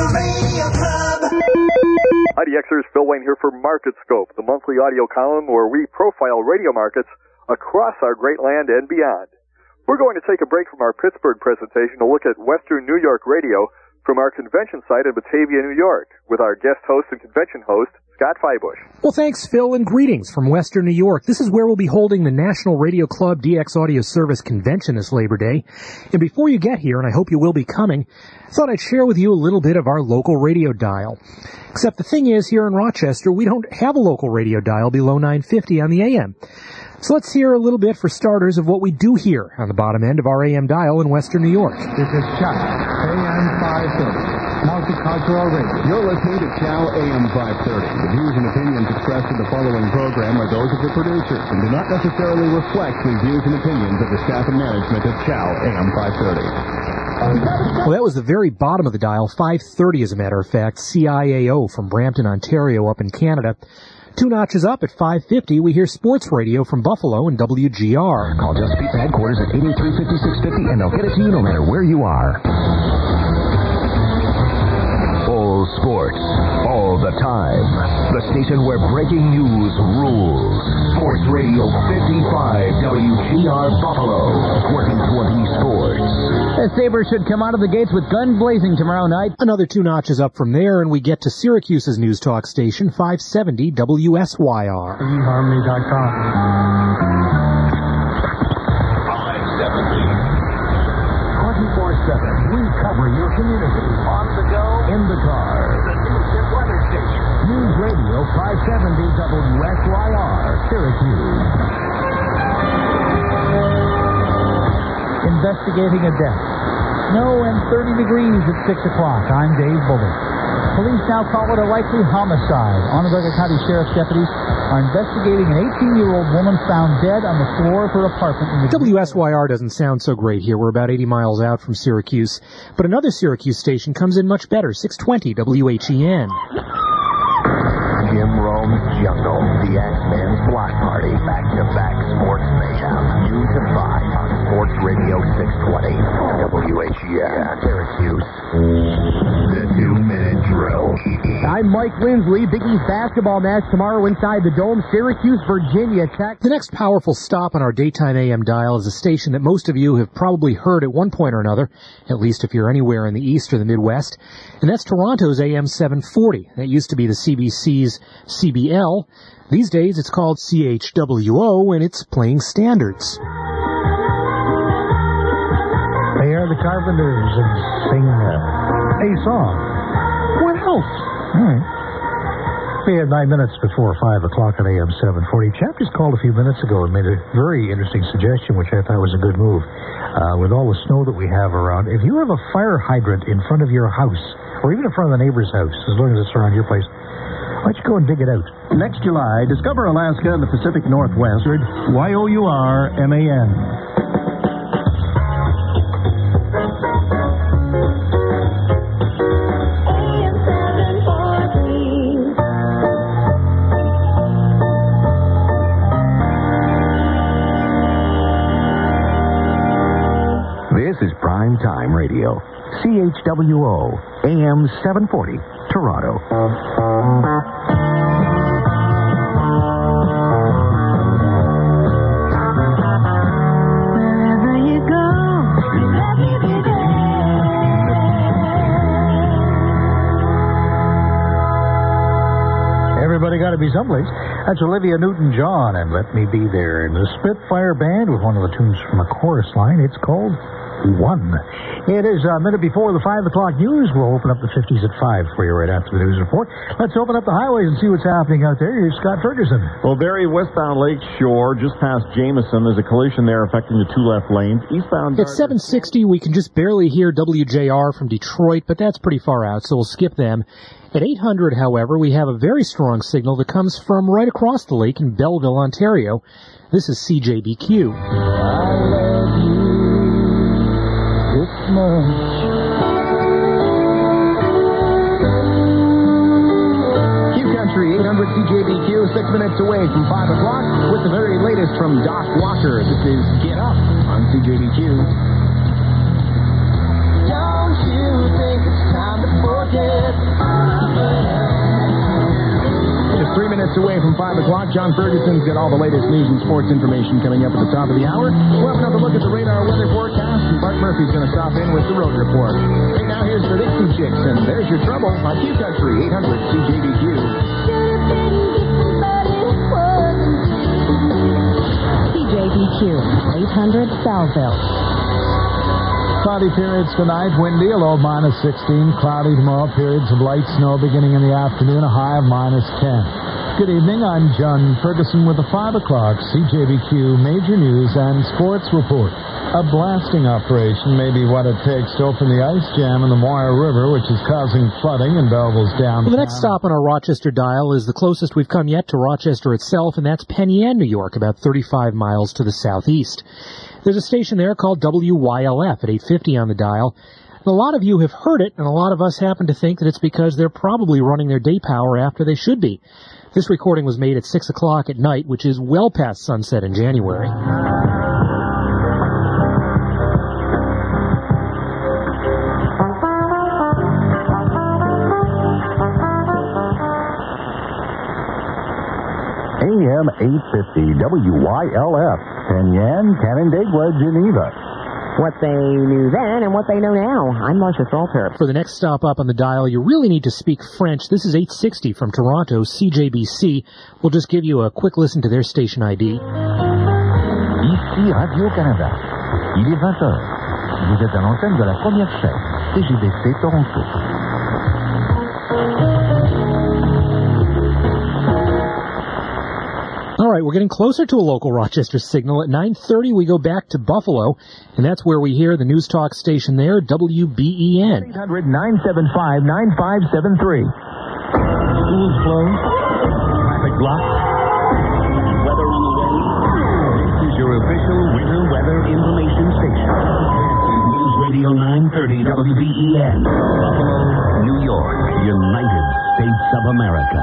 Radio Club. IDXers, Phil Wayne here for Market Scope, the monthly audio column where we profile radio markets across our great land and beyond. We're going to take a break from our Pittsburgh presentation to look at Western New York radio from our convention site in Batavia, New York, with our guest host and convention host, Scott Feibush. Well, thanks, Phil, and greetings from Western New York. This is where we'll be holding the National Radio Club DX Audio Service Convention this Labor Day. And before you get here, and I hope you will be coming, I thought I'd share with you a little bit of our local radio dial. Except the thing is, here in Rochester, we don't have a local radio dial below 950 on the AM. So let's hear a little bit, for starters, of what we do here on the bottom end of our AM dial in Western New York. This is Chuck, AM 530, Multicultural Radio. You're listening to Chow AM 530. The views and opinions expressed in the following program are those of the producers and do not necessarily reflect the views and opinions of the staff and management of Chow AM 530. Well, that was the very bottom of the dial, 530 as a matter of fact, CIAO from Brampton, Ontario, up in Canada. 2 notches up at 550, we hear sports radio from Buffalo and WGR. Call Just Pizza headquarters at 883-5650 and they'll get it to you no matter where you are. All sports, all the time. The station where breaking news rules. Sports Radio 55 WGR Buffalo. 2020 Sports. The Sabres should come out of the gates with guns blazing tomorrow night. Another 2 notches up from there, and we get to Syracuse's news talk station, 570 WSYR. Harmony.com. 570. 24/7. We cover your community. On the go. In the car. The News and Weather Station. News Radio 570 WSYR. Syracuse. Investigating a death. Snow and 30 degrees at 6 o'clock. I'm Dave Bullard. Police now call it a likely homicide. Onondaga County Sheriff's deputies are investigating an 18-year-old woman found dead on the floor of her apartment in the... WSYR doesn't sound so great here. We're about 80 miles out from Syracuse. But another Syracuse station comes in much better, 620 WHEN. Jim Rome's Jungle, the X-Men's Block Party, back-to-back sports mayhem, noon to 5 on Sports Radio 620, WHEN, Syracuse. The 2-minute drill. I'm Mike Lindsley. Big East basketball match tomorrow inside the Dome. Syracuse, Virginia Tech. The next powerful stop on our daytime AM dial is a station that most of you have probably heard at one point or another, at least if you're anywhere in the East or the Midwest, and that's Toronto's AM 740. That used to be the CBC's CBL. These days it's called CHWO, and it's playing standards. They are the Carpenters and sing a song. What else? All right. We had 9 minutes before 5 o'clock at AM 740. Chap just called a few minutes ago and made a very interesting suggestion, which I thought was a good move. With all the snow that we have around, if you have a fire hydrant in front of your house, or even in front of the neighbor's house, as long as it's around your place, why don't you go and dig it out? Next July, discover Alaska and the Pacific Northwest. YOURMAN. This is Prime Time Radio. CHWO, AM 740, Toronto. Wherever you go, let me be there. Everybody got to be someplace. That's Olivia Newton-John and Let Me Be There. And the Spitfire Band with one of the tunes from a chorus line. It's called One. It is a minute before the 5 o'clock news. We'll open up the 50s at 5 for you right after the news report. Let's open up the highways and see what's happening out there. Here's Scott Ferguson. Well, very westbound Lake Shore, just past Jameson. There's a collision there affecting the 2 left lanes. Eastbound... At 760, we can just barely hear WJR from Detroit, but that's pretty far out, so we'll skip them. At 800, however, we have a very strong signal that comes from right across the lake in Belleville, Ontario. This is CJBQ. I love you this much. Q-Country 800 CJBQ, 6 minutes away from 5 o'clock with the very latest from Doc Walker. This is Get Up on CJBQ. Don't you think it's time to forget minutes away from 5 o'clock. John Ferguson's got all the latest news and sports information coming up at the top of the hour. We'll have another look at the radar weather forecast, and Bart Murphy's going to stop in with the road report. Hey, now here's the Dixie Chicks, and there's your trouble on Q Country 800 CJBQ. CJBQ 800 Southville. Cloudy periods tonight, windy, a low of minus 16. Cloudy tomorrow, periods of light snow beginning in the afternoon, a high of minus 10. Good evening, I'm John Ferguson with the 5 o'clock CJBQ Major News and Sports Report. A blasting operation may be what it takes to open the ice jam in the Moira River, which is causing flooding in Belleville's downtown. Well, the next stop on our Rochester dial is the closest we've come yet to Rochester itself, and that's Penn Yan, New York, about 35 miles to the southeast. There's a station there called WYLF at 850 on the dial. And a lot of you have heard it, and a lot of us happen to think that it's because they're probably running their day power after they should be. This recording was made at 6 o'clock at night, which is well past sunset in January. AM 850 WYLF, Penn Yan, Canandaigua, Geneva. What they knew then and what they know now. I'm Marcia Salter. For the next stop up on the dial, you really need to speak French. This is 860 from Toronto, CJBC. We'll just give you a quick listen to their station ID. Ici Radio-Canada. Il est 20h. Vous êtes à l'antenne de la première chaîne, CJBC Toronto. All right, we're getting closer to a local Rochester signal. At 9:30, we go back to Buffalo, and that's where we hear the news talk station there, WBEN. 800-975-9573. Schools closed. Traffic blocked. Weather on the way. This is your official winter weather information station. News Radio 930 WBEN. Buffalo, New York, United States of America.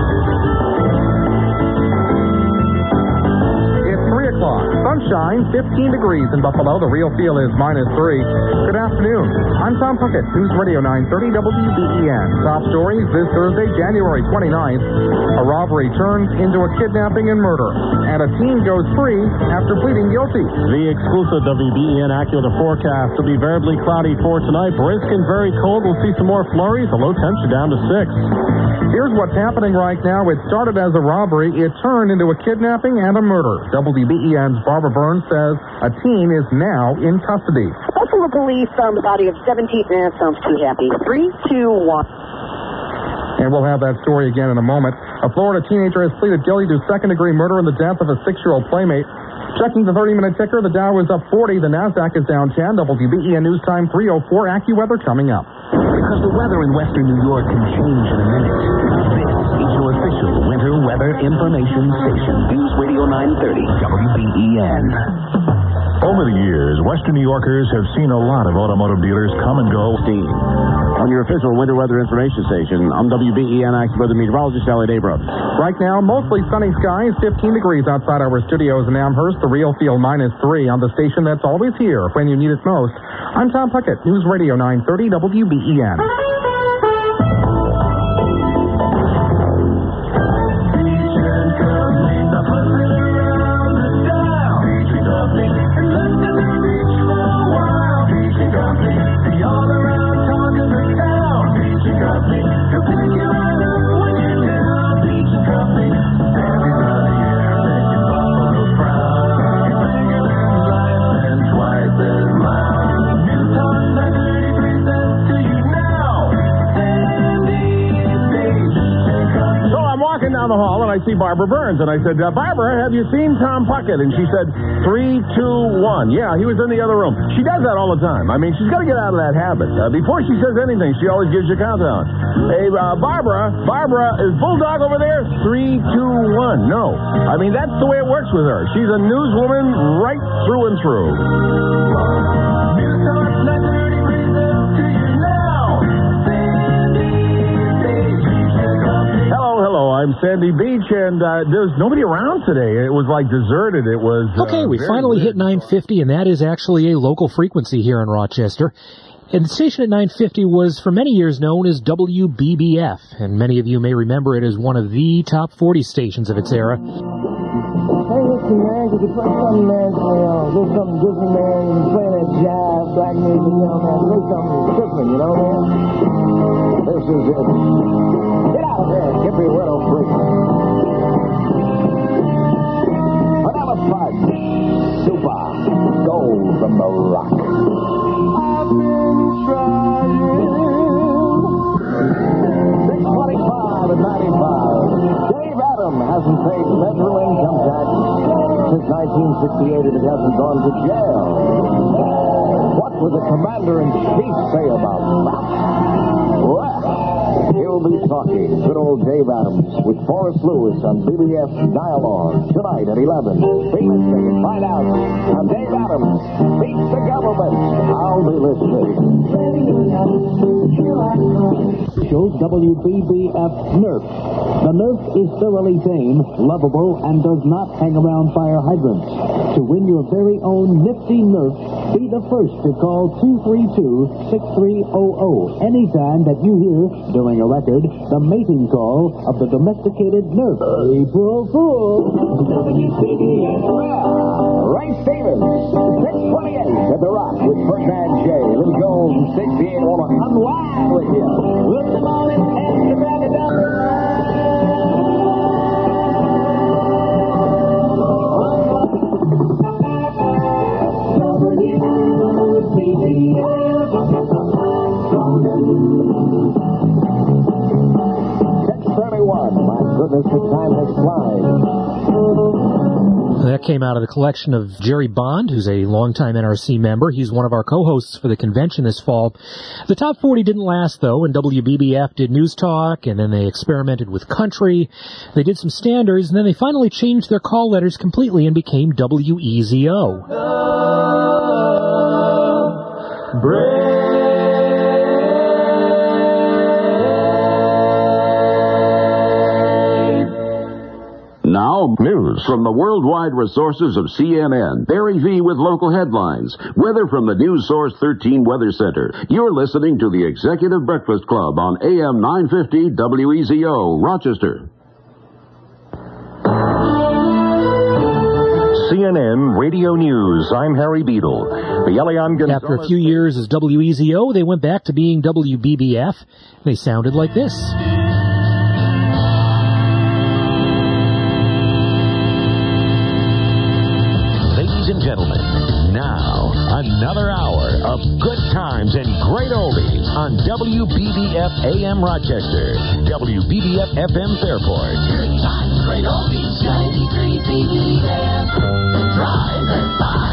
Sunshine, 15 degrees in Buffalo. The real feel is -3. Good afternoon. I'm Tom Puckett, News Radio 930 WBEN. Top stories this Thursday, January 29th. A robbery turns into a kidnapping and murder, and a teen goes free after pleading guilty. The exclusive WBEN AccuWeather forecast will be variably cloudy for tonight. Brisk and very cold. We'll see some more flurries. The low temperature down to 6. Here's what's happening right now. It started as a robbery. It turned into a kidnapping and a murder. WBEN's Barbara Burns says a teen is now in custody. Buffalo police found the body of 17. Sounds too happy. 3, 2, 1. And we'll have that story again in a moment. A Florida teenager has pleaded guilty to second-degree murder in the death of a 6-year-old playmate. Checking the 30-minute ticker, the Dow is up 40. The NASDAQ is down 10. WBEN News Time 3:04. AccuWeather coming up. Because the weather in western New York can change in a minute. This is your official winter weather information station. News Radio 930 WBEN. Over the years, Western New Yorkers have seen a lot of automotive dealers come and go. On your official winter weather information station, I'm WBEN AccuWeather meteorologist Elliot Abrams. Right now, mostly sunny skies, 15 degrees outside our studios in Amherst. The real feel -3 on the station that's always here when you need it most. I'm Tom Puckett, News Radio 930 WBEN. The hall and I see Barbara Burns and I said, Barbara, have you seen Tom Puckett? And she said, 3, 2, 1. Yeah, he was in the other room. She does that all the time. I mean, she's got to get out of that habit. Before she says anything, she always gives you a countdown. Hey, Barbara, is Bulldog over there? 3, 2, 1. No. I mean, that's the way it works with her. She's a newswoman right through and through. Hello, I'm Sandy Beach, and there's nobody around today. It was like deserted. It was okay. We finally hit 950, and that is actually a local frequency here in Rochester. And the station at 950 was for many years known as WBBF, and many of you may remember it as one of the top 40 stations of its era. Hey, listen, man, could you play something, man? Do something Disney, man. You can play that jive, black music, you know, man. Play something different, you know, man? This is it. Get out of there, Hippie Widow Freak. Vanilla Fudge, Super, Gold from the Rock. I've been trying. 625 and 95. Dave Adam hasn't paid federal income tax since 1968, and it hasn't gone to jail. What would the commander-in-chief say about that? Well, he'll be talking. Good old Dave Adams with Forrest Lewis on BBS Dialogue tonight at 11. Be listening and find out how Dave Adams beats the government. I'll be listening. Shows WBBF Nerf. The Nerf is thoroughly tame, lovable, and does not hang around fire hydrants. To win your very own nifty Nerf, be the first to call 232-6300 anytime that you hear, during a record, the mating call of the domesticated Nerf. April Fool! Ray Stevens, 628 at The Rock with Ferdinand J. Lou Jones, 68. Want to unwind with you. Look them on and the brother My goodness, the time has flied. That came out of the collection of Jerry Bond, who's a longtime NRC member. He's one of our co-hosts for the convention this fall. The top 40 didn't last, though, and WBBF did News Talk, and then they experimented with country. They did some standards, and then they finally changed their call letters completely and became WEZO. Now, news from the worldwide resources of CNN. Barry V with local headlines. Weather from the News Source 13 Weather Center. You're listening to the Executive Breakfast Club on AM 950 WEZO, Rochester. CNN Radio News. I'm Harry Beadle. The Elian Gonzalez... After a few years as WEZO, they went back to being WBBF. They sounded like this. Gentlemen, now another hour of good times and great oldies on WBBF AM Rochester, WBBF FM Fairport. Good times, great oldies, 93 BBF, drive at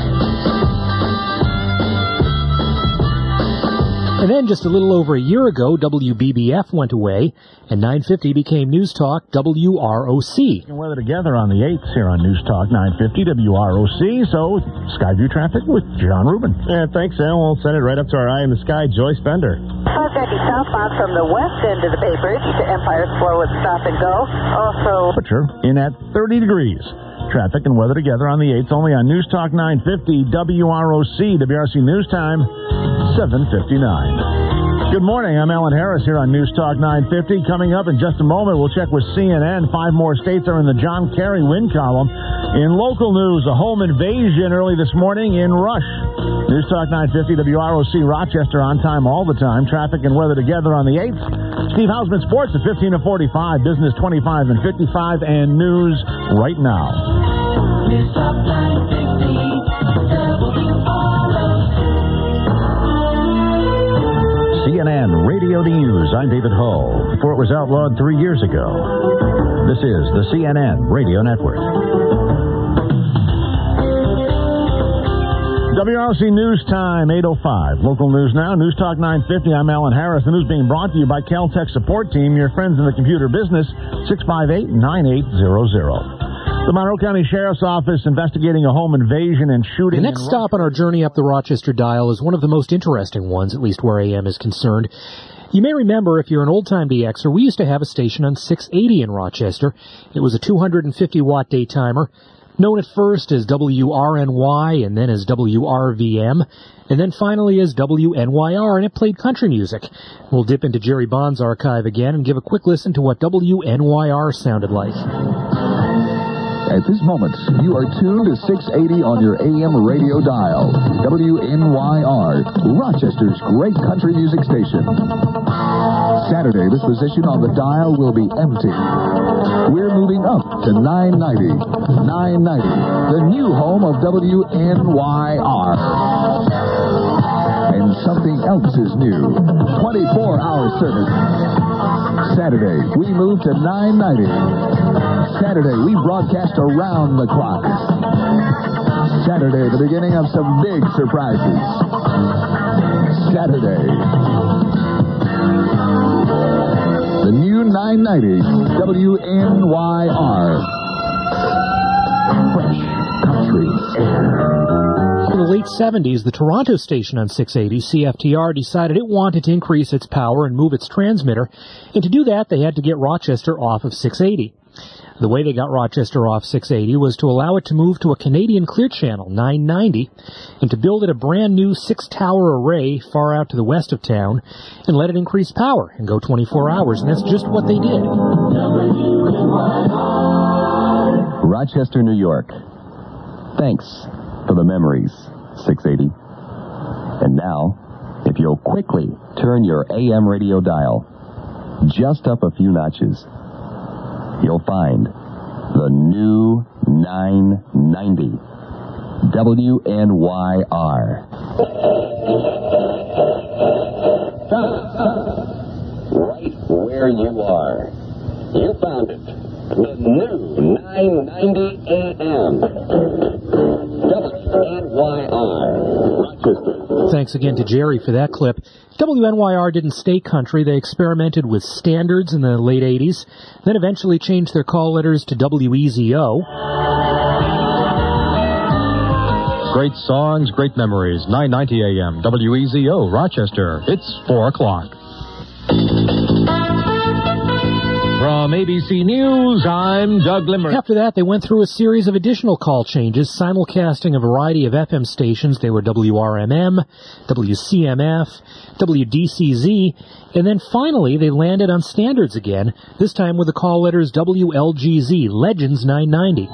5. And then just a little over a year ago, WBBF went away, and 950 became News Talk WROC. Weather together on the 8th here on News Talk 950 WROC. So, Skyview traffic with John Rubin. Yeah, thanks, Al. We'll send it right up to our eye in the sky, Joyce Bender. 550 southbound from the west end of the Bay Bridge to Empire Slow at Stop and Go. Also, temperature in at 30 degrees. Traffic and weather together on the 8th, only on News Talk 950 WROC. WRC News Time, 7:59. Good morning. I'm Alan Harris here on News Talk 950. Coming up in just a moment, we'll check with CNN. 5 more states are in the John Kerry win column. In local news, a home invasion early this morning in Rush. News Talk 950 WROC Rochester on time all the time. Traffic and weather together on the 8th. Steve Hausman Sports at 15 to 45. Business 25 and 55. And news right now. News Talk 950 CNN Radio News. I'm David Hull. Before it was outlawed 3 years ago. This is the CNN Radio Network. WRC News Time, 8:05. Local news now, News Talk 950. I'm Alan Harris. The news being brought to you by Caltech Support Team, your friends in the computer business, 658-9800. The Monroe County Sheriff's Office investigating a home invasion and shooting. The next stop on our journey up the Rochester dial is one of the most interesting ones, at least where AM is concerned. You may remember, if you're an old-time DXer, we used to have a station on 680 in Rochester. It was a 250-watt daytimer, known at first as WRNY and then as WRVM, and then finally as WNYR, and it played country music. We'll dip into Jerry Bond's archive again and give a quick listen to what WNYR sounded like. At this moment, you are tuned to 680 on your AM radio dial. WNYR, Rochester's great country music station. Saturday, this position on the dial will be empty. We're moving up to 990. 990, the new home of WNYR. And something else is new. 24-hour service. Saturday, we move to 990. Saturday, we broadcast around the clock. Saturday, the beginning of some big surprises. Saturday. The new 990 WNYR. Fresh country air. In the late 70s, the Toronto station on 680, CFTR, decided it wanted to increase its power and move its transmitter, and to do that, they had to get Rochester off of 680. The way they got Rochester off 680 was to allow it to move to a Canadian Clear Channel, 990, and to build it a brand new 6-tower array far out to the west of town, and let it increase power and go 24 hours, and that's just what they did. Rochester, New York. Thanks for the memories, 680. And now, if you'll quickly turn your AM radio dial just up a few notches, you'll find the new 990 WNYR. Right where you are. You found it. The new 990 AM. WNYR. Rochester. Thanks again to Jerry for that clip. WNYR didn't stay country. They experimented with standards in the late 80s, then eventually changed their call letters to WEZO. Great songs, great memories. 990 AM, WEZO, Rochester. It's 4 o'clock. From ABC News, I'm Doug Limerick. After that, they went through a series of additional call changes, simulcasting a variety of FM stations. They were WRMM, WCMF, WDCZ, and then finally they landed on standards again, this time with the call letters WLGZ, Legends 990.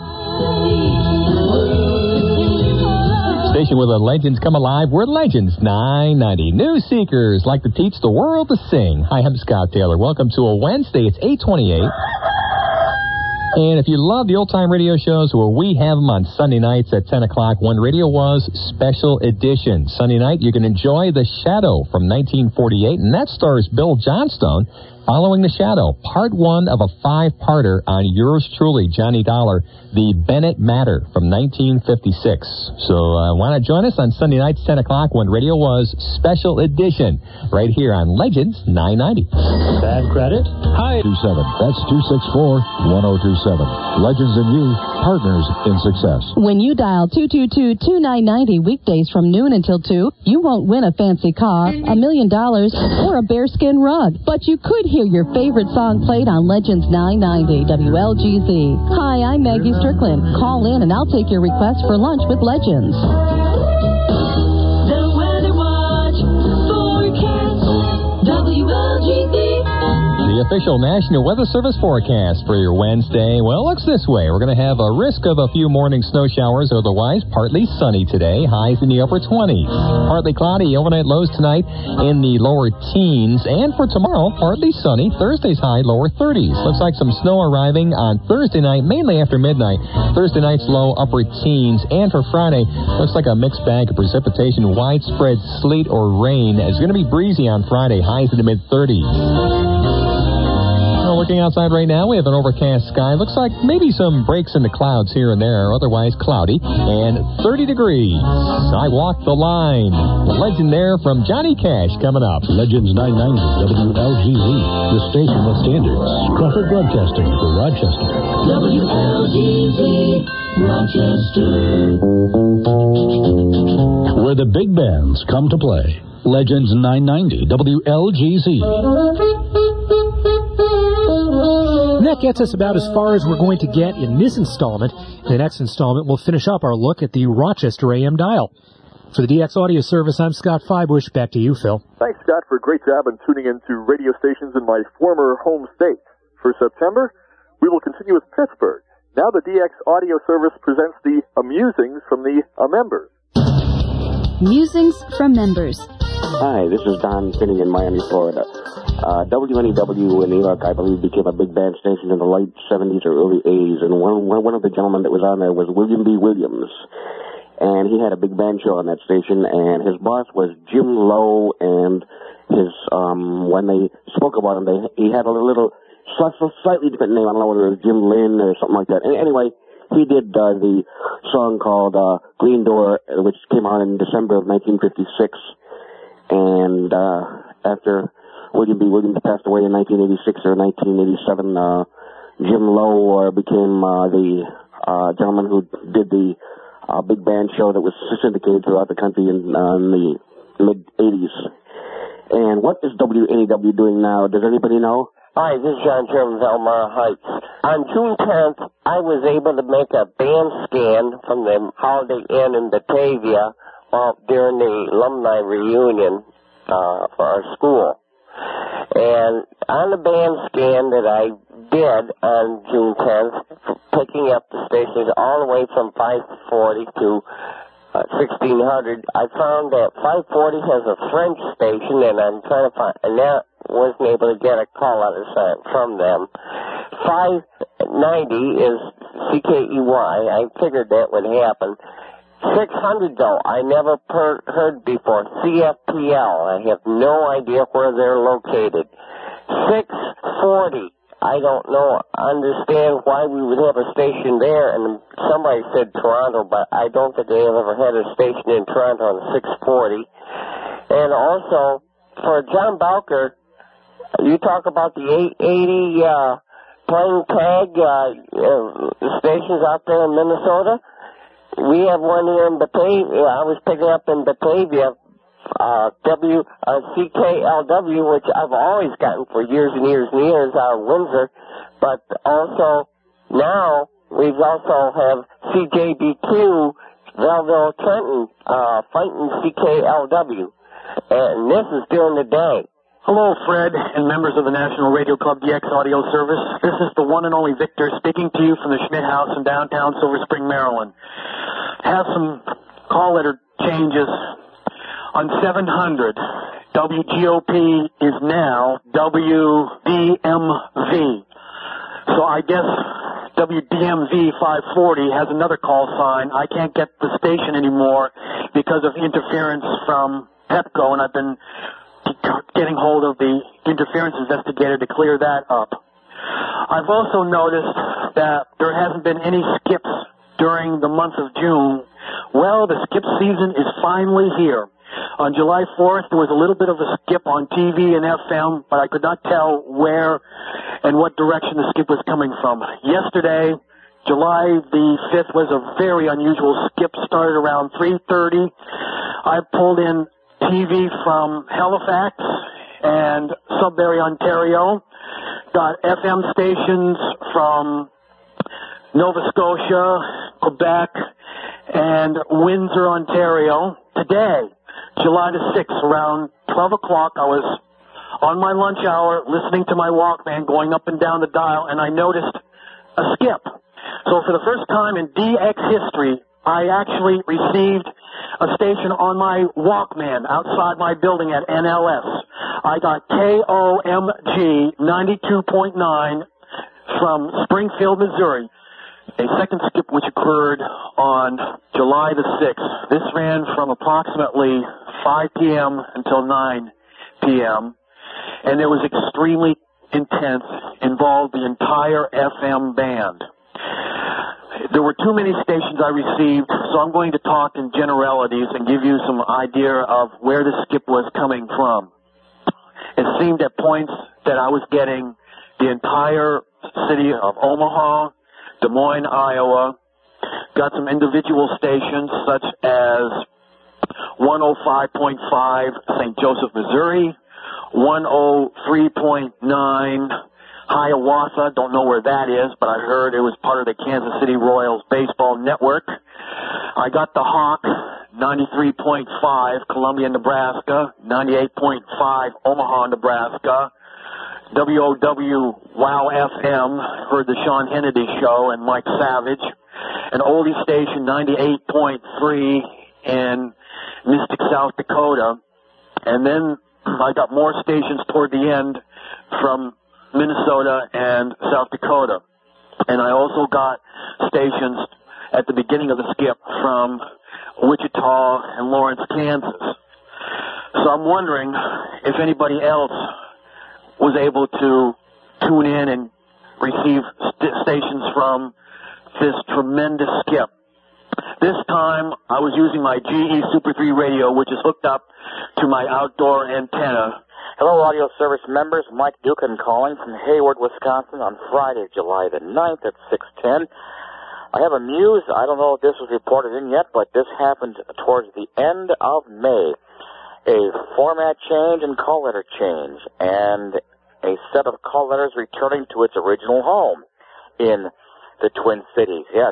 Station where the legends come alive. We're Legends 990. News seekers like to teach the world to sing. Hi, I'm Scott Taylor. Welcome to a Wednesday. It's 8:28. And if you love the old-time radio shows, well, we have them on Sunday nights at 10 o'clock when radio was Special Edition. Sunday night, you can enjoy The Shadow from 1948, and that stars Bill Johnstone. Following The Shadow, part 1 of a 5-parter on yours truly, Johnny Dollar, The Bennett Matter from 1956. So why not join us on Sunday nights, 10 o'clock, when radio was Special Edition, right here on Legends 990. Bad credit? Hi. 27. That's 264-1027. Legends and you, partners in success. When you dial 222-2990 weekdays from noon until 2, you won't win a fancy car, $1 million, or a bearskin rug. But you could hear your favorite song played on Legends 990 WLGZ. Hi, I'm Maggie Strickland. Call in and I'll take your request for lunch with Legends. The Weather Watch forecast, WLGZ. The official National Weather Service forecast for your Wednesday, well, looks this way. We're going to have a risk of a few morning snow showers, otherwise partly sunny today, highs in the upper 20s. Partly cloudy, overnight lows tonight in the lower teens, and for tomorrow, partly sunny, Thursday's high, lower 30s. Looks like some snow arriving on Thursday night, mainly after midnight. Thursday night's low, upper teens, and for Friday, looks like a mixed bag of precipitation, widespread sleet or rain. It's going to be breezy on Friday, highs in the mid-30s. looking outside right now, we have an overcast sky. Looks like maybe some breaks in the clouds here and there, otherwise cloudy, and 30 degrees. I walked the line. The legend there from Johnny Cash coming up. Legends 990 WLGZ, the station with standards. Crawford Broadcasting for Rochester. WLGZ, Rochester. Where the big bands come to play. Legends 990 WLGZ. And that gets us about as far as we're going to get in this installment. In the next installment, we'll finish up our look at the Rochester AM dial. For the DX Audio Service, I'm Scott Feibush. Back to you, Phil. Thanks, Scott, for a great job in tuning into radio stations in my former home state. For September, we will continue with Pittsburgh. Now the DX Audio Service presents the Amusings from the members. Musings from members. Hi, this is Don Finney in Miami, Florida. WNEW in New York, I believe, became a big band station in the late 70s or early 80s, and one of the gentlemen that was on there was William B. Williams. And he had a big band show on that station, and his boss was Jim Lowe, and his, when they spoke about him, he had a little, slightly different name. I don't know whether it was Jim Lynn or something like that. Anyway, he did the song called Green Door, which came out in December of 1956. And after William B. Williams passed away in 1986 or 1987, Jim Lowe became the gentleman who did the big band show that was syndicated throughout the country in the mid-'80s. And what is WNEW doing now? Does anybody know? Hi, this is John Chairman of Elmira Heights. On June 10th, I was able to make a band scan from the Holiday Inn in Batavia during the alumni reunion for our school. And on the band scan that I did on June 10th, picking up the stations all the way from 540 to 1600, I found that 540 has a French station, and I'm trying to find, and that wasn't able to get a call out from them. 590 is CKEY. I figured that would happen. 600, though, I never heard before. CFPL. I have no idea where they're located. 640. I don't understand why we would have a station there, and somebody said Toronto, but I don't think they've ever had a station in Toronto on 640. And also, for John Bowker, you talk about the 880 playing tag stations out there in Minnesota. We have one here in Batavia. I was picking up in Batavia, CKLW, which I've always gotten for years and years and years, out of Windsor. But also, now, we also have CJBQ, Belleville, Trenton, fighting CKLW. And this is during the day. Hello, Fred, and members of the National Radio Club DX Audio Service. This is the one and only Victor speaking to you from the Schmidt House in downtown Silver Spring, Maryland. Have some call letter changes. On 700, WGOP is now WDMV. So I guess WDMV 540 has another call sign. I can't get the station anymore because of interference from Pepco, and I've been getting hold of the interference investigator to clear that up. I've also noticed that there hasn't been any skips during the month of June. Well, the skip season is finally here. On July 4th, there was a little bit of a skip on TV and FM, but I could not tell where and what direction the skip was coming from. Yesterday, July the 5th, was a very unusual skip, started around 3:30. I pulled in TV from Halifax and Sudbury, Ontario. Got FM stations from Nova Scotia, Quebec, and Windsor, Ontario. Today, July the 6th, around 12 o'clock, I was on my lunch hour listening to my Walkman going up and down the dial, and I noticed a skip. So for the first time in DX history, I actually received a station on my Walkman outside my building at NLS. I got KOMG 92.9 from Springfield, Missouri. A second skip which occurred on July the 6th. This ran from approximately 5 p.m. until 9 p.m. And there was extremely intense, involved the entire FM band. There were too many stations I received, so I'm going to talk in generalities and give you some idea of where the skip was coming from. It seemed at points that I was getting the entire city of Omaha, Des Moines, Iowa, got some individual stations such as 105.5 St. Joseph, Missouri, 103.9 Hiawatha, don't know where that is, but I heard it was part of the Kansas City Royals baseball network. I got the Hawk, 93.5 Columbia, Nebraska, 98.5 Omaha, Nebraska, WOW Wow FM, heard the Sean Hannity show and Mike Savage, an oldie station, 98.3 in Mystic, South Dakota, and then I got more stations toward the end from Minnesota and South Dakota. And I also got stations at the beginning of the skip from Wichita and Lawrence, Kansas. So I'm wondering if anybody else was able to tune in and receive stations from this tremendous skip. This time I was using my GE Super 3 radio, which is hooked up to my outdoor antenna. Hello, audio service members. Mike Dukin calling from Hayward, Wisconsin on Friday, July the 9th at 6:10. I have a news. I don't know if this was reported in yet, but this happened towards the end of May. A format change and call letter change, and a set of call letters returning to its original home in the Twin Cities. Yes,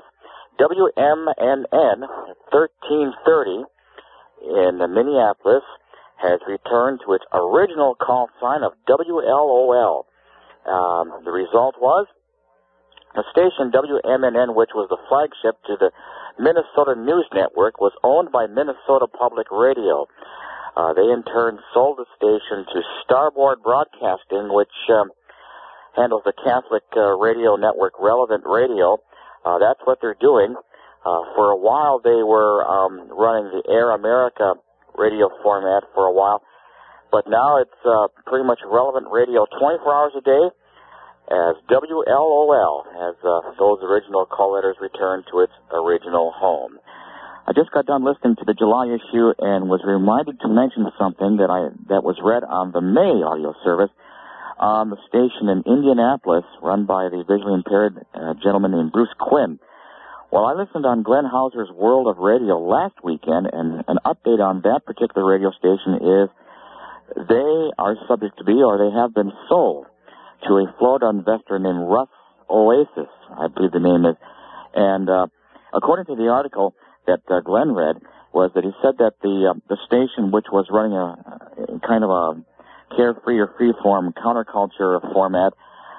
WMNN 1330 in Minneapolis has returned to its original call sign of WLOL. The result was the station WMNN, which was the flagship to the Minnesota News Network, was owned by Minnesota Public Radio. They in turn sold the station to Starboard Broadcasting, which handles the Catholic radio network Relevant Radio. That's what they're doing. For a while they were running the Air America radio format for a while, but now it's pretty much Relevant Radio 24 hours a day as WLOL, as those original call letters return to its original home. I just got done listening to the July issue and was reminded to mention something that was read on the May audio service on the station in Indianapolis run by the visually impaired gentleman named Bruce Quinn. Well, I listened on Glenn Hauser's World of Radio last weekend, and an update on that particular radio station is they are subject to be, or they have been sold to a Florida investor named Russ Oasis, I believe the name is. And according to the article that Glenn read, was that he said that the station, which was running a kind of a carefree or freeform counterculture format,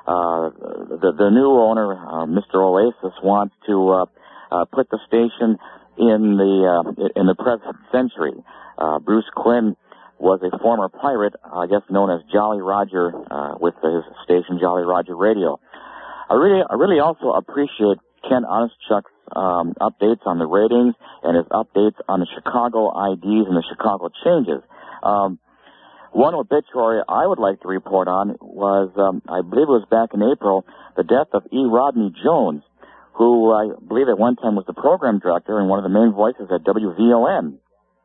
the new owner, Mr. Oasis, wants to put the station in the present century. Bruce Quinn was a former pirate, I guess known as Jolly Roger, with his station Jolly Roger Radio. I really also appreciate Ken Honestchuk's updates on the ratings and his updates on the Chicago IDs and the Chicago changes. One obituary I would like to report on was, I believe it was back in April, the death of E. Rodney Jones, who I believe at one time was the program director and one of the main voices at WVON.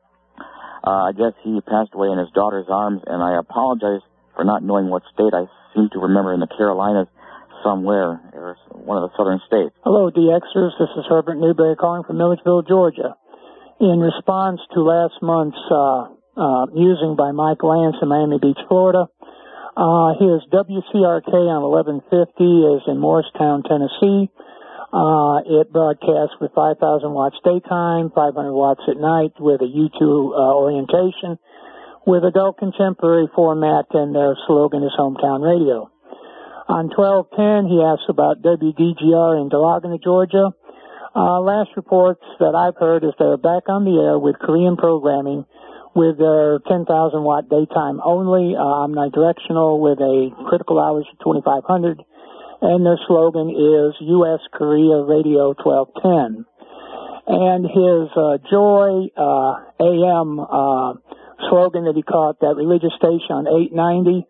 I guess he passed away in his daughter's arms, and I apologize for not knowing what state. I seem to remember in the Carolinas somewhere, or one of the southern states. Hello, DXers. This is Herbert Newberry calling from Milledgeville, Georgia. In response to last month's musing by Mike Lance in Miami Beach, Florida, his WCRK on 1150 is in Morristown, Tennessee. It broadcasts with 5,000 watts daytime, 500 watts at night with a U2 orientation, with adult contemporary format, and their slogan is Hometown Radio. On 1210, he asks about WDGR in Delagana, Georgia. Last reports that I've heard is they're back on the air with Korean programming with their 10,000 watt daytime only, omnidirectional with a critical hours of 2500. And their slogan is U.S. Korea Radio 1210. And his Joy AM slogan that he caught, that religious station on 890,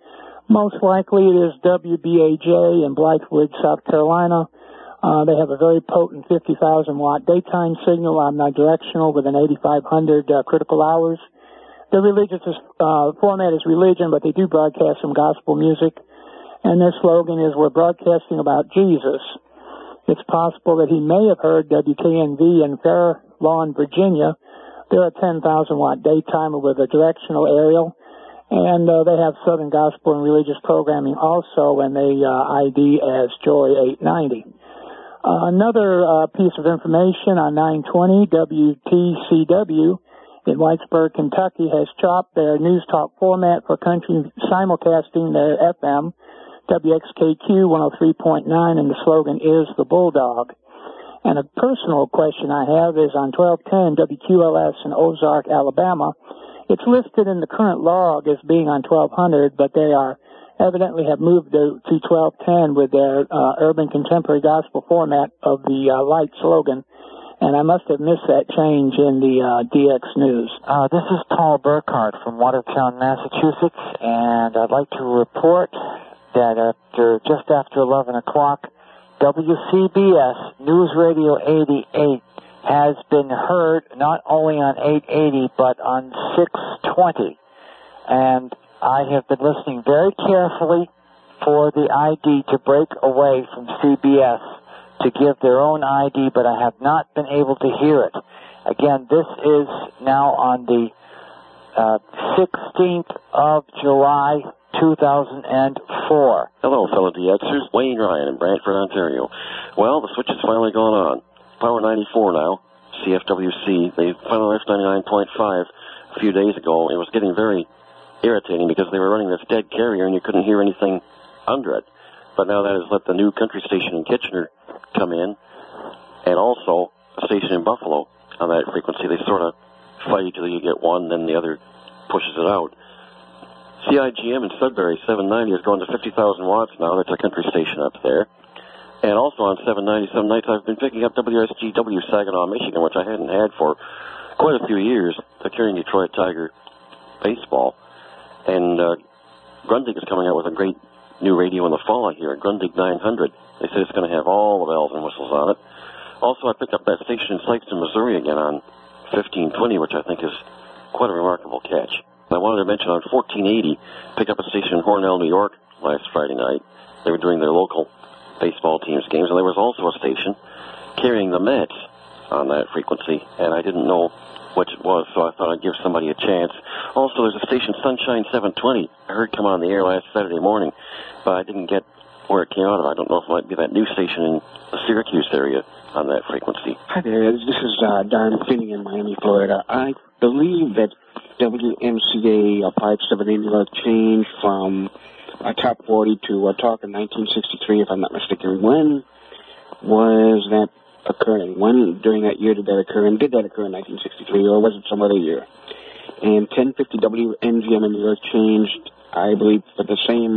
Most likely it is WBAJ in Blythewood, South Carolina. They have a very potent 50,000-watt daytime signal omnidirectional with an 8,500 critical hours. Their religious format is religion, but they do broadcast some gospel music. And their slogan is, we're broadcasting about Jesus. It's possible that he may have heard WKNV in Fair Lawn, Virginia. They're a 10,000-watt daytimer with a directional aerial. And they have Southern Gospel and religious programming also, and they ID as Joy 890. Another piece of information on 920, WTCW in Whitesburg, Kentucky, has chopped their news talk format for country simulcasting their FM, WXKQ 103.9, and the slogan is the Bulldog. And a personal question I have is on 1210 WQLS in Ozark, Alabama. It's listed in the current log as being on 1200, but they are evidently have moved to 1210 with their urban contemporary gospel format of the light slogan. And I must have missed that change in the DX News. This is Paul Burkhardt from Watertown, Massachusetts, and I'd like to report that just after 11 o'clock, WCBS News Radio 88 has been heard not only on 880 but on 620. And I have been listening very carefully for the ID to break away from CBS to give their own ID, but I have not been able to hear it. Again, this is now on the 16th of July, 2004. Hello, fellow DXers. Wayne Ryan in Brantford, Ontario. Well, the switch has finally gone on. Power 94 now, CFWC. They finally left 99.5 a few days ago. It was getting very irritating because they were running this dead carrier and you couldn't hear anything under it. But now that has let the new country station in Kitchener come in, and also a station in Buffalo on that frequency. They sort of fight until you get one, then the other pushes it out. CIGM in Sudbury, 790, has gone to 50,000 watts now. That's a country station up there. And also on 790, some nights I've been picking up WSGW Saginaw, Michigan, which I hadn't had for quite a few years, carrying Detroit Tiger baseball. And Grundig is coming out with a great new radio in the fall here, Grundig 900. They said it's going to have all the bells and whistles on it. Also, I picked up that station in Sikeston, Missouri again on 1520, which I think is quite a remarkable catch. I wanted to mention on 1480, pick up a station in Hornell, New York last Friday night. They were doing their local baseball teams games, and there was also a station carrying the Mets on that frequency, and I didn't know which it was, so I thought I'd give somebody a chance. Also, there's a station, Sunshine 720, I heard come on the air last Saturday morning, but I didn't get where it came out of. I don't know if it might be that new station in the Syracuse area on that frequency. Hi there, this is Don Finney in Miami, Florida. I believe that WMCA 570 changed from Top 40 to Talk in 1963, if I'm not mistaken. When was that occurring? When during that year did that occur? And did that occur in 1963, or was it some other year? And 1050 WMGM in New York changed, I believe, for the same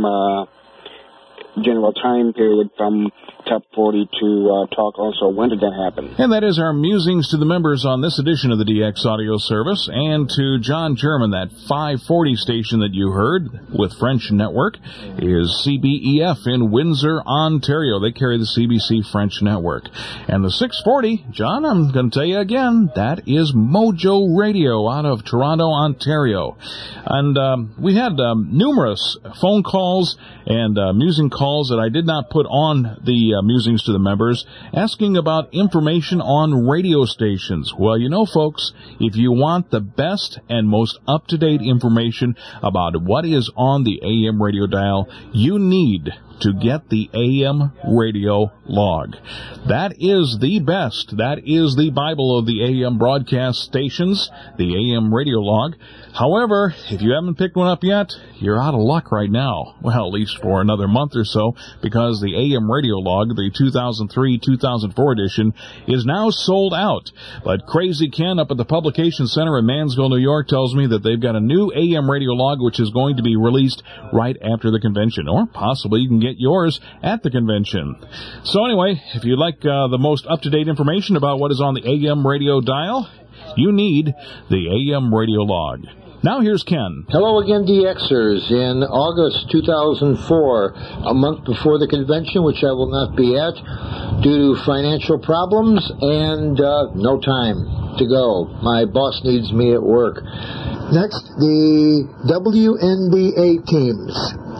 general time period from Top 40 to Talk also. When did that happen? And that is our musings to the members on this edition of the DX Audio Service. And to John German, that 540 station that you heard with French Network is CBEF in Windsor, Ontario. They carry the CBC French Network. And the 640, John, I'm going to tell you again, that is Mojo Radio out of Toronto, Ontario. And we had numerous phone calls and musing calls that I did not put on the musings to the members, asking about information on radio stations. Well, you know, folks, if you want the best and most up-to-date information about what is on the AM radio dial, you need to get the AM radio log. That is the best. That is the Bible of the AM broadcast stations, the AM radio log. However, if you haven't picked one up yet, you're out of luck right now. Well, at least for another month or so, because the AM radio log, the 2003-2004 edition, is now sold out. But Crazy Ken up at the Publication Center in Mansville, New York, tells me that they've got a new AM radio log which is going to be released right after the convention, or possibly you can get yours at the convention. So anyway, if you'd like the most up-to-date information about what is on the AM radio dial, you need the AM radio log. Now here's Ken. Hello again, DXers. In August 2004, a month before the convention, which I will not be at due to financial problems and no time to go. My boss needs me at work. Next, the WNBA teams.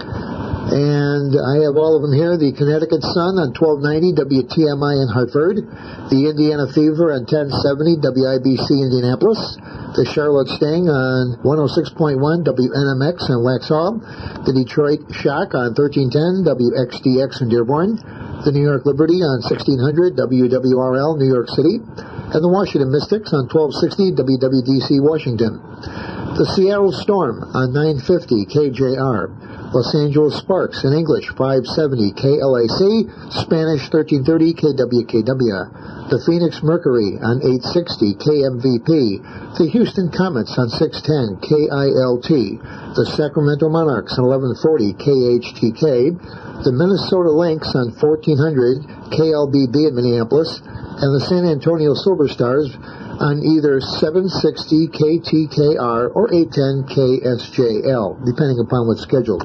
And I have all of them here. The Connecticut Sun on 1290 WTMI in Hartford. The Indiana Fever on 1070 WIBC Indianapolis. The Charlotte Sting on 106.1 WNMX in Waxhaw. The Detroit Shock on 1310 WXDX in Dearborn. The New York Liberty on 1600 WWRL New York City. And the Washington Mystics on 1260 WWDC Washington. The Seattle Storm on 950 KJR. Los Angeles Sparks in English 570 KLAC, Spanish 1330 KWKW. The Phoenix Mercury on 860 KMVP. The Houston Comets on 610 KILT. The Sacramento Monarchs on 1140 KHTK. The Minnesota Lynx on 1400 KLBB in Minneapolis. And the San Antonio Silver Stars on either 760 KTKR or 810 KSJL, depending upon what's scheduled.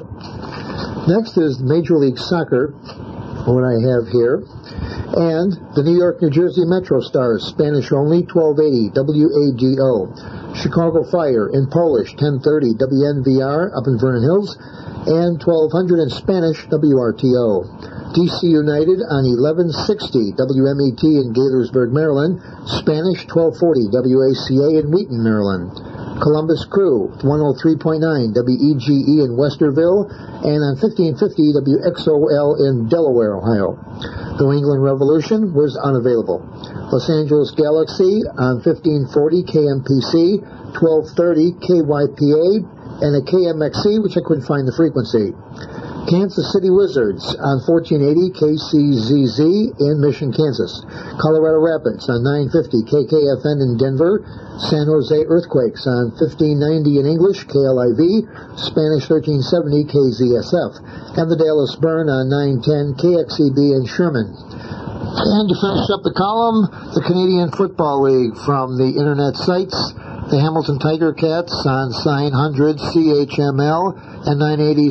Next is Major League Soccer, what I have here, and the New York, New Jersey Metro Stars, Spanish only, 1280 WAGO. Chicago Fire in Polish, 1030 WNVR up in Vernon Hills, and 1200 in Spanish WRTO. DC United on 1160 WMET in Gaithersburg, Maryland. Spanish 1240 WACA in Wheaton, Maryland. Columbus Crew 103.9 WEGE in Westerville, and on 1550 WXOL in Delaware, Ohio. New England Revolution was unavailable. Los Angeles Galaxy on 1540 KMPC, 1230 KYPA, and a KMXC, which I couldn't find the frequency. Kansas City Wizards on 1480 KCZZ in Mission, Kansas. Colorado Rapids on 950 KKFN in Denver. San Jose Earthquakes on 1590 in English KLIV. Spanish 1370 KZSF. And the Dallas Burn on 910 KXEB in Sherman. And to finish up the column, the Canadian Football League from the internet sites. The Hamilton Tiger Cats on 900 CHML and 980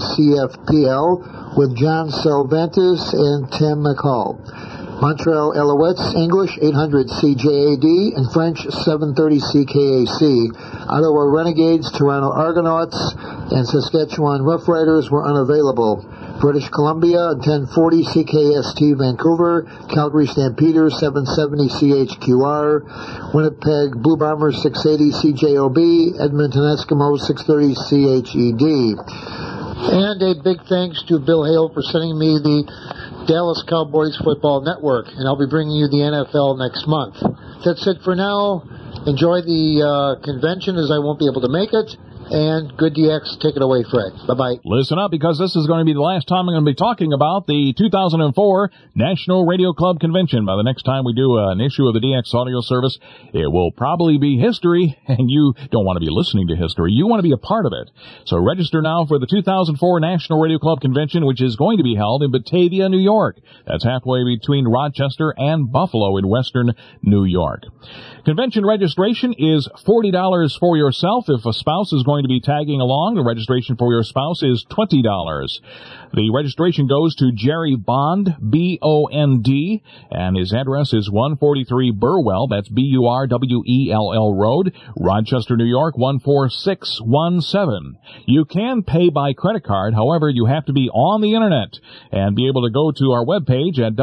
CFPL with John Cervantes and Tim McCall. Montreal Alouettes, English, 800 CJAD, and French, 730 CKAC. Ottawa Renegades, Toronto Argonauts, and Saskatchewan Rough Riders were unavailable. British Columbia, 1040 CKST Vancouver, Calgary Stampeders, 770 CHQR, Winnipeg Blue Bombers, 680 CJOB, Edmonton Eskimos, 630 CHED. And a big thanks to Bill Hale for sending me the Dallas Cowboys Football Network, and I'll be bringing you the NFL next month. That's it for now. Enjoy the convention, as I won't be able to make it. And good DX, take it away, Fred. Bye-bye. Listen up, because this is going to be the last time I'm going to be talking about the 2004 National Radio Club Convention. By the next time we do an issue of the DX audio service, it will probably be history, and you don't want to be listening to history. You want to be a part of it. So register now for the 2004 National Radio Club Convention, which is going to be held in Batavia, New York. That's halfway between Rochester and Buffalo in western New York. Convention registration is $40 for yourself. If a spouse is going to be tagging along, the registration for your spouse is $20. The registration goes to Jerry Bond, B-O-N-D, and his address is 143 Burwell, that's B-U-R-W-E-L-L Road, Rochester, New York, 14617. You can pay by credit card, however, you have to be on the internet and be able to go to our webpage at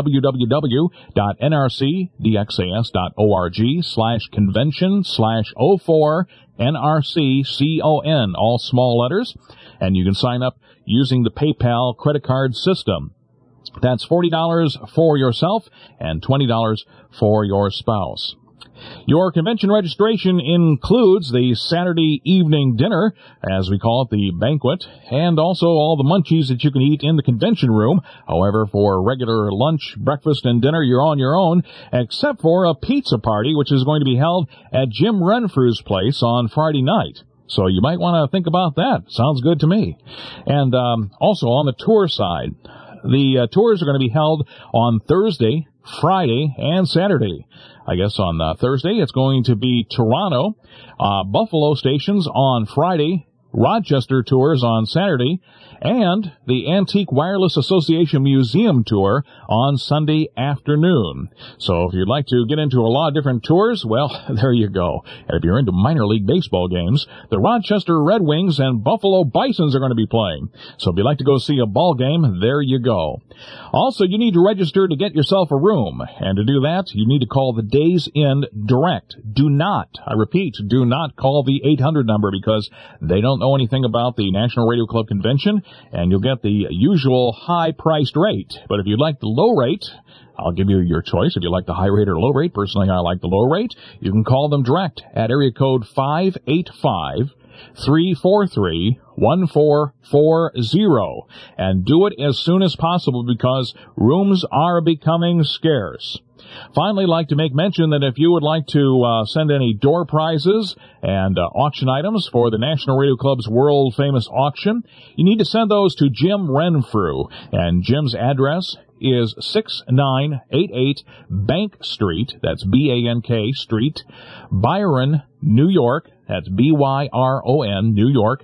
www.nrcdxas.org/convention/04 NRCCON, all small letters, and you can sign up using the PayPal credit card system. That's $40 for yourself and $20 for your spouse. Your convention registration includes the Saturday evening dinner, as we call it, the banquet, and also all the munchies that you can eat in the convention room. However, for regular lunch, breakfast, and dinner, you're on your own, except for a pizza party, which is going to be held at Jim Renfrew's place on Friday night. So you might want to think about that. Sounds good to me. And also on the tour side, the tours are going to be held on Thursday, Friday, and Saturday. I guess on Thursday it's going to be Toronto, Buffalo stations on Friday, Rochester tours on Saturday, and the Antique Wireless Association Museum tour on Sunday afternoon. So if you'd like to get into a lot of different tours, well, there you go. And if you're into minor league baseball games, the Rochester Red Wings and Buffalo Bisons are going to be playing. So if you'd like to go see a ball game, there you go. Also, you need to register to get yourself a room. And to do that, you need to call the Days Inn direct. Do not, I repeat, do not call the 800 number because they don't know anything about the National Radio Club Convention, and you'll get the usual high-priced rate. But if you'd like the low rate, I'll give you your choice. If you like the high rate or low rate, personally I like the low rate, you can call them direct at area code 585-343-1440, and do it as soon as possible because rooms are becoming scarce. Finally, I'd like to make mention that if you would like to send any door prizes and auction items for the National Radio Club's world-famous auction, you need to send those to Jim Renfrew. And Jim's address is 6988 Bank Street, that's B-A-N-K Street, Byron, New York, that's B-Y-R-O-N, New York,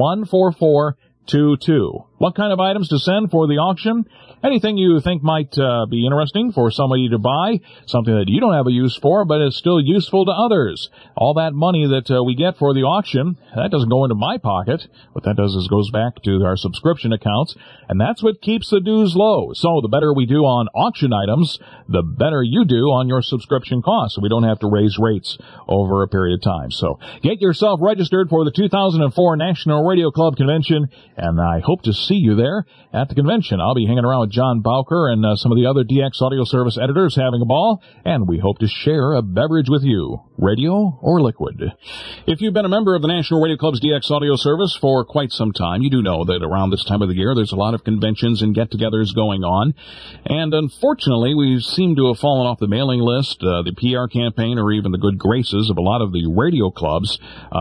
14422. What kind of items to send for the auction? Anything you think might be interesting for somebody to buy, something that you don't have a use for, but is still useful to others. All that money that we get for the auction, that doesn't go into my pocket. What that does is goes back to our subscription accounts, and that's what keeps the dues low. So the better we do on auction items, the better you do on your subscription costs. So we don't have to raise rates over a period of time. So get yourself registered for the 2004 National Radio Club Convention, and I hope to see you there at the convention. I'll be hanging around with John Bowker and some of the other DX Audio Service editors having a ball, and we hope to share a beverage with you, radio or liquid. If you've been a member of the National Radio Club's DX Audio Service for quite some time, you do know that around this time of the year there's a lot of conventions and get-togethers going on, and unfortunately we seem to have fallen off the mailing list, the PR campaign, or even the good graces of a lot of the radio clubs,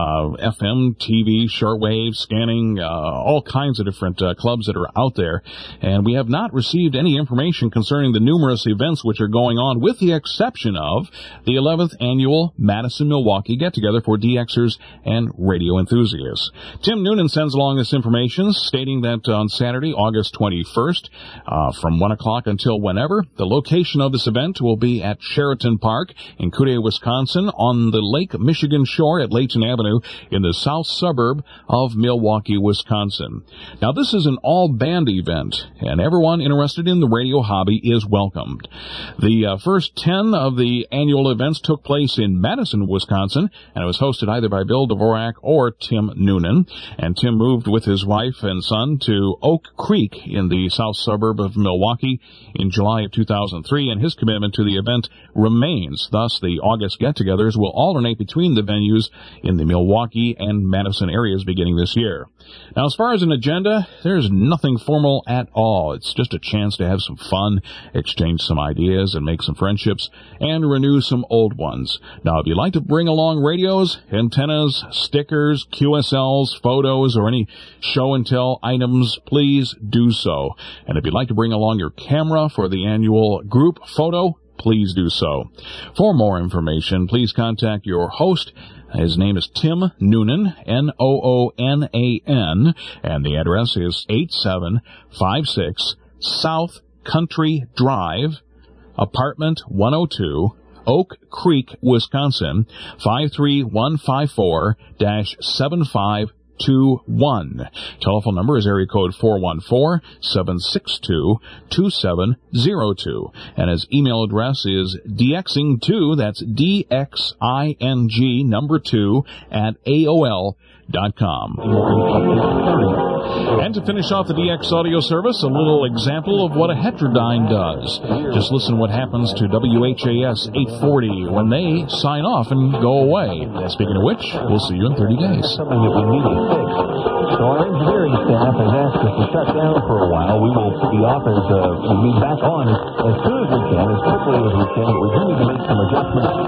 FM, TV, shortwave, scanning, all kinds of different clubs that are out there, and we have not received any information concerning the numerous events which are going on, with the exception of the 11th Annual Madison-Milwaukee Get-Together for DXers and radio enthusiasts. Tim Noonan sends along this information, stating that on Saturday, August 21st, from 1 o'clock until whenever, the location of this event will be at Sheraton Park in Cudahy, Wisconsin, on the Lake Michigan shore at Layton Avenue in the south suburb of Milwaukee, Wisconsin. Now, this is an all-band event, and everyone interested in the radio hobby is welcomed. The first 10 of the annual events took place in Madison, Wisconsin, and it was hosted either by Bill Dvorak or Tim Noonan. And Tim moved with his wife and son to Oak Creek in the south suburb of Milwaukee in July of 2003, and his commitment to the event remains. Thus, the August get-togethers will alternate between the venues in the Milwaukee and Madison areas beginning this year. Now, as far as an agenda, there's nothing formal at all. It's just a chance to have some fun, exchange some ideas, and make some friendships, and renew some old ones. Now, if you'd like to bring along radios, antennas, stickers, QSLs, photos, or any show-and-tell items, please do so. And if you'd like to bring along your camera for the annual group photo, please do so. For more information, please contact your host. His name is Tim Noonan, Noonan, and the address is 8756 South Country Drive, Apartment 102, Oak Creek, Wisconsin, 53154-7521. Telephone number is area code 414-762-2702. And his email address is dxing2, that's DXING number 2 at AOL.com. And to finish off the DX Audio Service, a little example of what a heterodyne does. Just listen what happens to WHAS 840 when they sign off and go away. Speaking of which, we'll see you in 30 days. Something that we need to fix. So our engineering staff has asked us to shut down for a while. We will be off as we'll be back on as soon as we can, as quickly as we can. But we do need to make some adjustments